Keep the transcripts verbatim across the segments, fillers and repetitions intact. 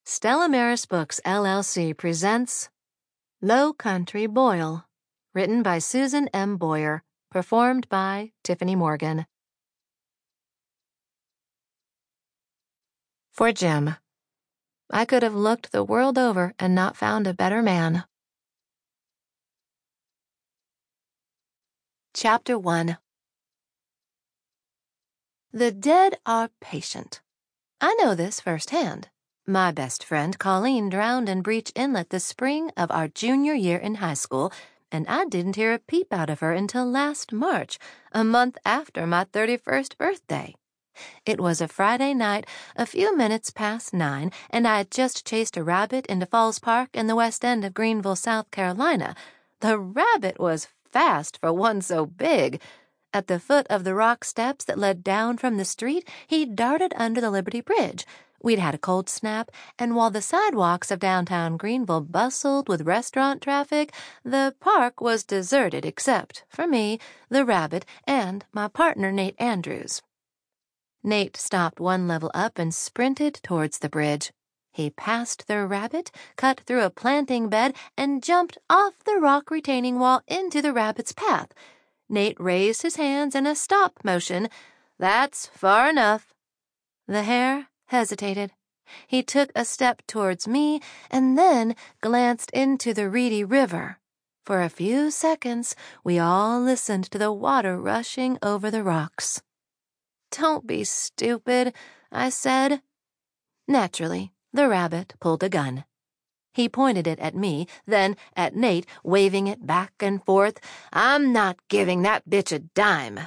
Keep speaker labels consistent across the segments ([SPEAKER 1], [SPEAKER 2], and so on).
[SPEAKER 1] Stella Maris Books, L L C presents Low Country Boil, written by Susan M. Boyer, performed by Tiffany Morgan. For Jim. I could have looked the world over and not found a better man. Chapter one. The dead are patient. I know this firsthand. My best friend Colleen drowned in Breach Inlet the spring of our junior year in high school, and I didn't hear a peep out of her until last March, a month after my thirty-first birthday. It was a Friday night, a few minutes past nine, and I had just chased a rabbit into Falls Park in the west end of Greenville, South Carolina. The rabbit was fast for one so big. At the foot of the rock steps that led down from the street, he darted under the Liberty Bridge. We'd had a cold snap, and while the sidewalks of downtown Greenville bustled with restaurant traffic, the park was deserted except for me, the rabbit, and my partner Nate Andrews. Nate stopped one level up and sprinted towards the bridge. He passed the rabbit, cut through a planting bed, and jumped off the rock retaining wall into the rabbit's path. Nate raised his hands in a stop motion. "That's far enough." The hare hesitated. He took a step towards me and then glanced into the reedy river. For a few seconds, we all listened to the water rushing over the rocks. "Don't be stupid," I said. Naturally, the rabbit pulled a gun. He pointed it at me, then at Nate, waving it back and forth. "I'm not giving that bitch a dime."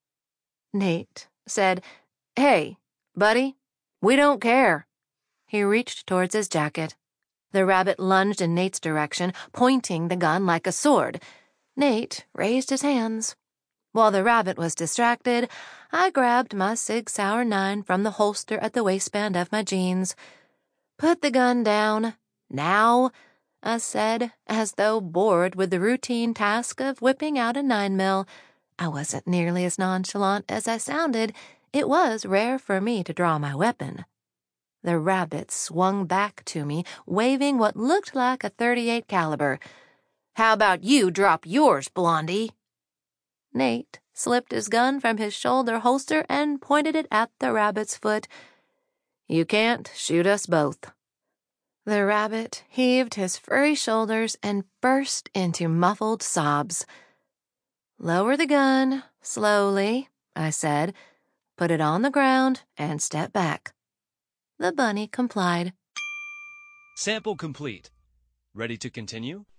[SPEAKER 1] Nate said, "Hey, buddy, we don't care." He reached towards his jacket. The rabbit lunged in Nate's direction, pointing the gun like a sword. Nate raised his hands. While the rabbit was distracted, I grabbed my Sig Sauer nine from the holster at the waistband of my jeans. "Put the gun down. Now," I said, as though bored with the routine task of whipping out a nine mil. I wasn't nearly as nonchalant as I sounded. It was rare for me to draw my weapon. The rabbit swung back to me, waving what looked like a thirty-eight caliber. "How about you drop yours, Blondie?" Nate slipped his gun from his shoulder holster and pointed it at the rabbit's foot. "You can't shoot us both." The rabbit heaved his furry shoulders and burst into muffled sobs. "Lower the gun, slowly," I said. "Put it on the ground and step back." The bunny complied.
[SPEAKER 2] Sample complete. Ready to continue?